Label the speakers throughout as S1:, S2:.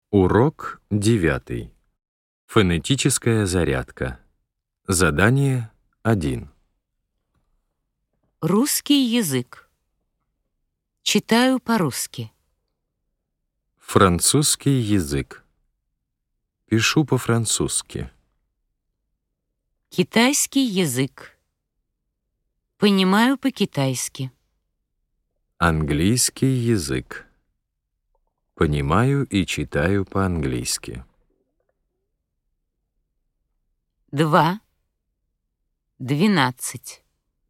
S1: Урок 9. Фонетическая зарядка. Задание 1.
S2: Русский язык. Читаю по-русски.
S1: Французский язык. Пишу по-французски.
S2: Китайский язык. Понимаю по-китайски.
S1: Английский язык. Понимаю и читаю по-английски.
S2: 2, 12,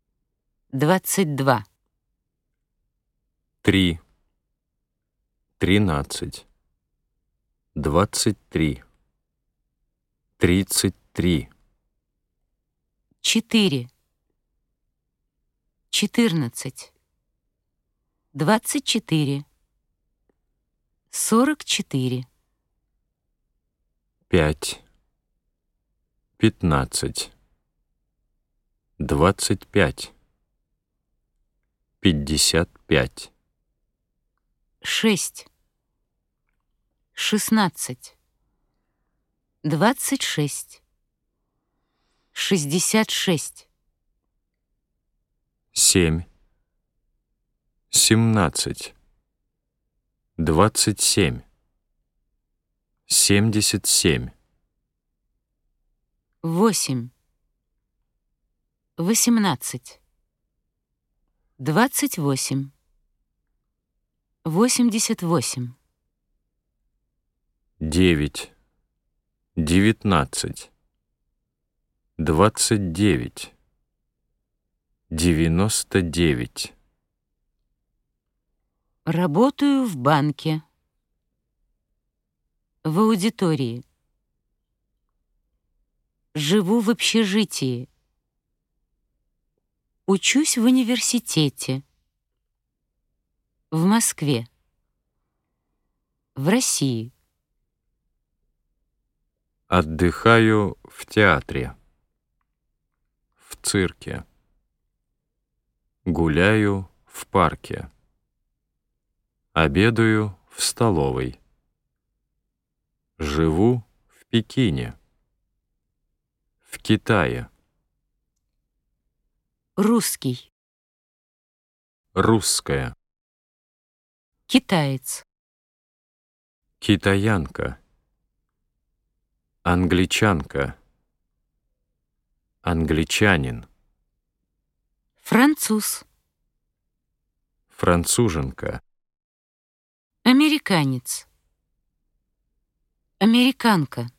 S2: 22,
S1: 3, 13, 23, 33,
S2: 4, 14, 24, 44,
S1: 5, 15, 25, 55,
S2: 6, 16, 26, 66,
S1: 7, 17, 27, 77,
S2: 8, 18, 28, 88,
S1: 9, 19, 29, 99.
S2: Работаю в банке. В аудитории. Живу в общежитии. Учусь в университете. В Москве. В России.
S1: Отдыхаю в театре. В цирке. Гуляю в парке. Обедаю в столовой. Живу в Пекине. В Китае.
S2: Русский.
S1: Русская.
S2: Китаец.
S1: Китаянка. Англичанка. Англичанин.
S2: Француз.
S1: Француженка.
S2: Американец. Американка.